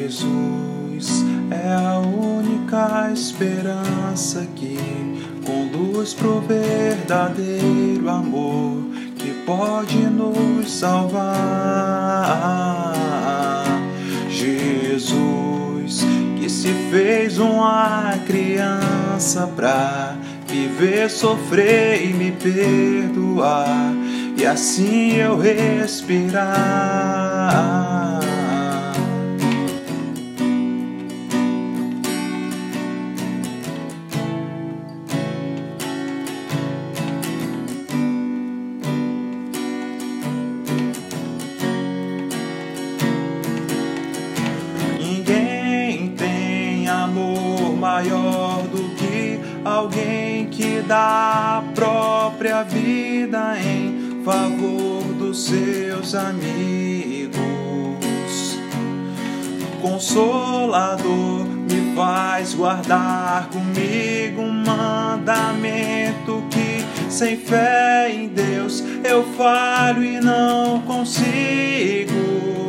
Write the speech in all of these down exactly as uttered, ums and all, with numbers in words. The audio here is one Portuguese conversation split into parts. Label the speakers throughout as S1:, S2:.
S1: Jesus é a única esperança que conduz pro verdadeiro amor que pode nos salvar. Jesus que se fez uma criança pra viver, sofrer e me perdoar, e assim eu respirar. Ninguém tem amor maior do que alguém que dá a própria vida em favor dos seus amigos. Consolador, me faz guardar comigo um mandamento que sem fé em Deus eu falho e não consigo.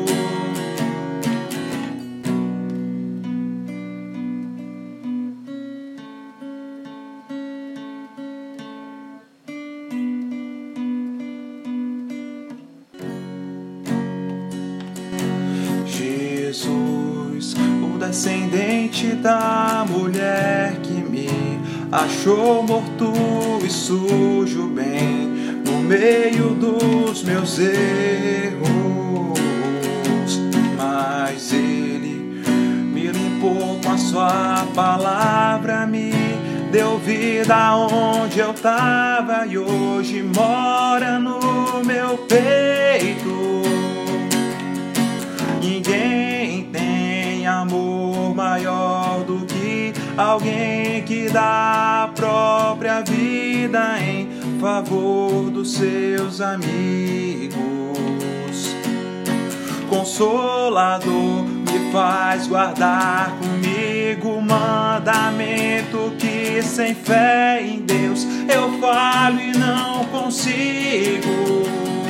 S1: Jesus, o descendente da mulher que me achou morto e sujo bem no meio dos meus erros, mas Ele me limpou com a sua palavra, me deu vida onde eu tava e hoje mora no meu peito. Ninguém tem amor maior do que alguém que dá a própria vida em favor dos seus amigos. Consolador, me faz guardar comigo o mandamento que sem fé em Deus eu falho e não consigo.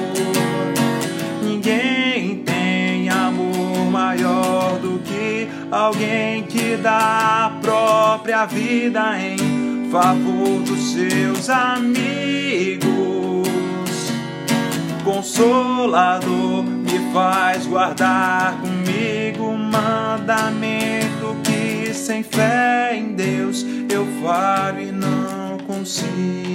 S1: Ninguém tem amor maior do que alguém que dá a própria vida em favor dos seus amigos. Consolador, me faz guardar comigo um mandamento que sem fé em Deus eu falho e não consigo.